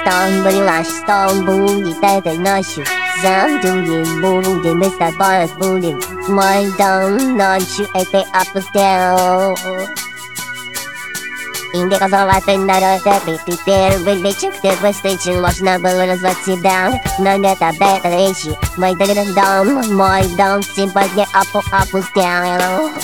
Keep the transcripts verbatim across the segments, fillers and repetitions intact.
Stone, but you like stone, boom, you dead and not you. Some do you, boom, they miss that bar, boom. My down, not you, I say up and down. Indica so I think that I said me to there when they took the station was never let us sit down. None that I bet that issue. My didn't down, my down, simple get up up down.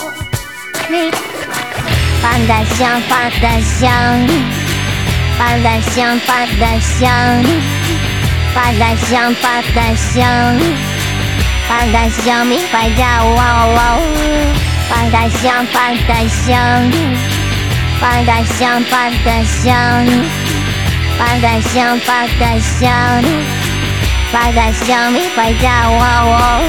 Fondation, fondation, fondation, fondation, fondation, fondation, fondation, me find out, wow, wow. Fondation, fondation. Fondation, fondation, fondation, fondation, fondation, me find out, wow, wow.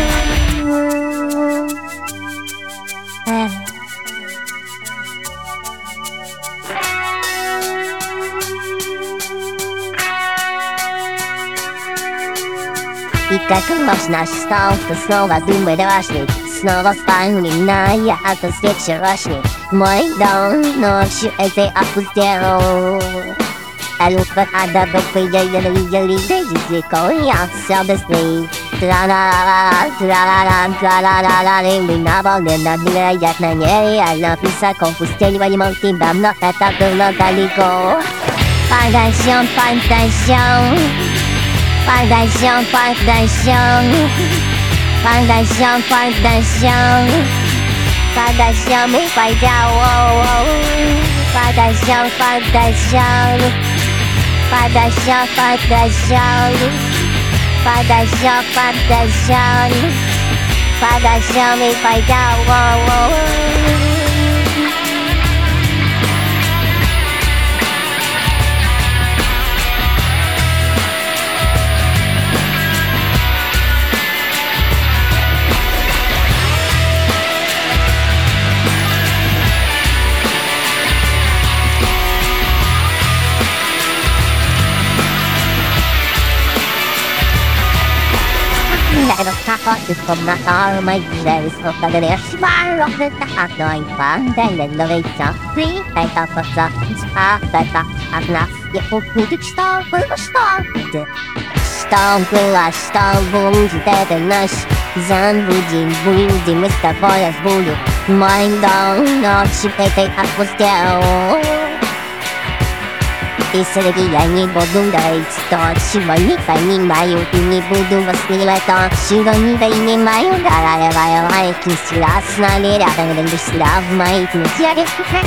I как ночь наш стал, ты снова думай дорожный. Снова вспоминая это с вчерашней. Мой дом ночью этой опустел. А лучше надо быть приедем, видели, языком я все быстрее. Тра-ла-ла-ла, тра-ла-ла, тра-ла-ла-ла, мы на волне над невероятно нереально высоко. Пустили не тебя, но это было далеко. Фантазион, фантазион, фантазион, фантазион. Fondation, fondation, fondation, me find out, wow, wow. Fondation, fondation, fondation, fondation, fondation, fondation, fondation, me find out, wow, wow. Let us talk about this from the star, my there is no other there. Smile of the dark, going fun, then the innovation. Three, take up a star, star, that up, at last, you put me to star, will the star. Star, will I star, boom, dead and nice. Zan, woodin, woodin, Mister Boy's bully. Mind down, not she pay, take up was down. И среди я не буду дать то, чего не понимаю. И не буду воспевать, чего не понимаю. Горовая лайки, страстно рядом, рядом сюда в моих мыслях.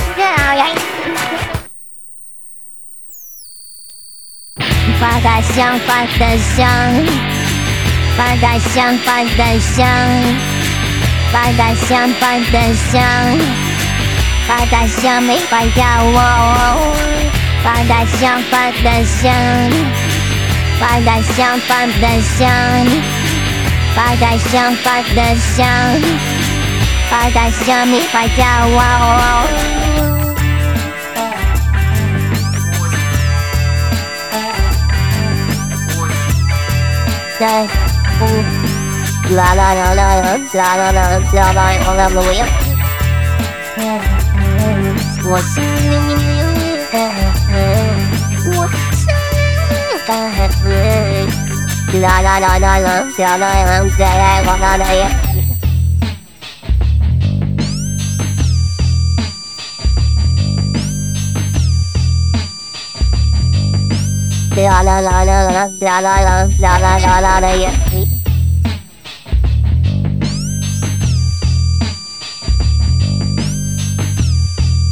Фантазион, фантазион, фантазион, фантазион, фантазион, фантазион, фантазион, мы пойдем. Fondation, fondation, fondation, fondation, fondation, fondation, fondation, me find out, wow, la la la la la la la la la la la la la. What's La la la la la la la la la la la. La la la la la la la la la la la la.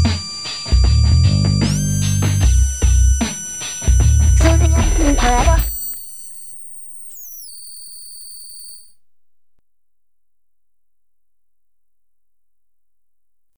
Forever.